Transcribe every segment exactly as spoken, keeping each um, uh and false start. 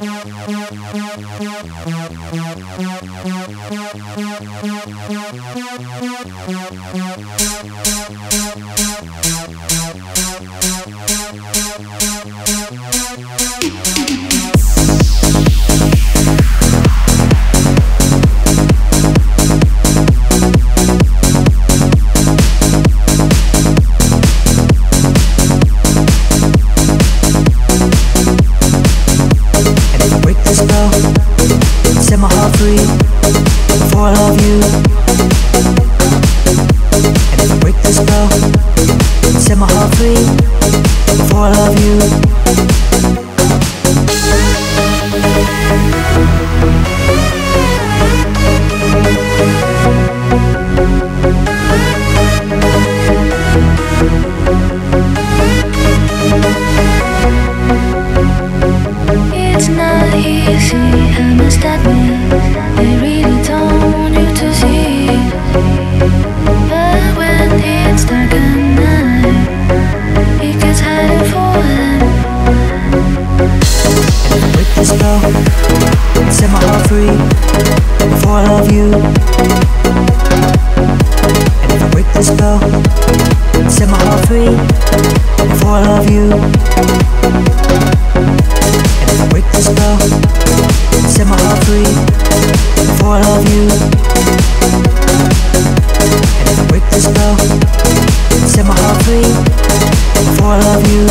Set my heart free before I love you. And if I break the spell, set my heart free before I love you. It's not easy, I must admit. They really don't want you to see. But when it's dark at night, it gets harder for them. And if I break the spell, set my heart free before I love you. And if I break the spell, set my heart free before I love you. And if I break the spell, set my heart free before I love you. And if I break the spell, set my heart free before I love you.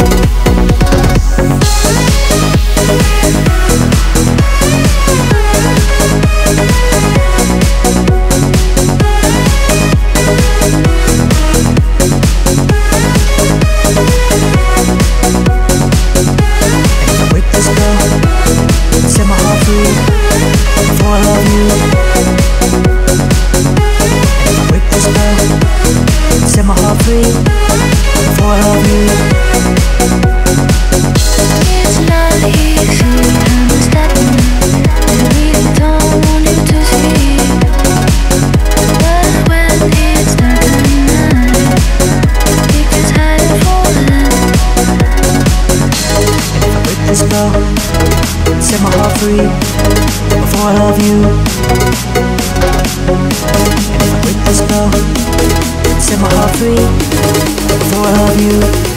Set my heart free before I love you. And if I break the spell, set my heart free before I love you. It's not easy, I must admit. They really don't want you to see. But when it's dark at night, it gets harder for them. And if I break the spell, set my heart free before I love you. And if I break the spell, set my heart free before I love you.